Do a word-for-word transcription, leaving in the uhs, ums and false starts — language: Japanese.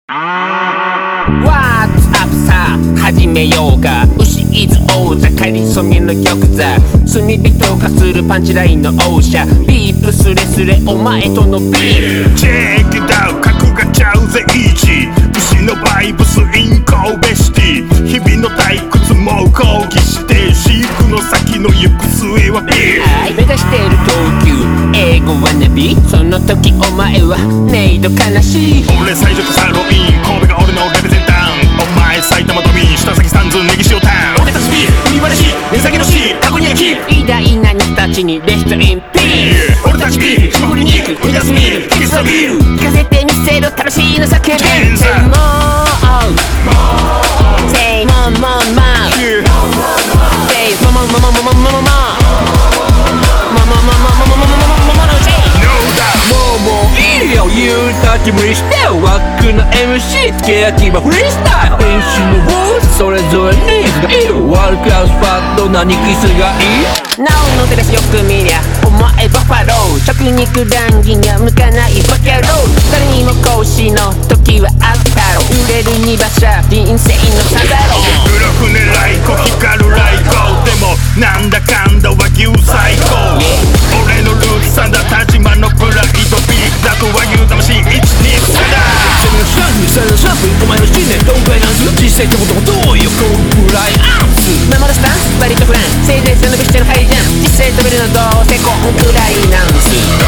What's up さあ始めようか。牛伊豆王座かりそめの玉座、罪人がするパンチラインの王者、ビープスレスレお前とのビール。 チェックダウン格がちゃうぜイージ牛のバイブスイン神戸シティ、日々の退屈も抗議して飼育の先の行く末はビール。 目指してる東急英語はナビ、その時お前はメイド悲しい。 俺最初サロイン神戸が俺のレベゼンタウン、お前埼玉都民下崎サンズネギ塩タウン。俺たちビール売り場でし値下げのし過去にはキープ偉大な人たちにレストインピース。 俺たちビール霜降りに行く売り出すミールキスはビール。 聞かせてみせろ楽しいの叫び。 Hands up. Say more Say more more more Say more more more more more more more more No doubt もうもういいよ言うたち無理してワックの エムシー つけ焼き場フリースタイル練習のウォーズそれぞれニーズがいるワールクラウスファット何キスがいい。 なおの照らしよく見りゃお前バファロー食肉談義には向かないバカロー。誰にも講師の時はあったろ、揺れる二馬車人生の差だろ。 黒船ライコ光るライコでもなんだかんだ和牛最高。俺のルーツさだ田島のプライドビーだとは言う魂いちにさだ。 攻めのスラングサイドスランプお前の信念どんくらいなんす実際ってこともどうよコンプライアンス守るスタンス割とフランせいぜい背伸びしてるハイジャン実際飛べるのどうせコンくらいなんす。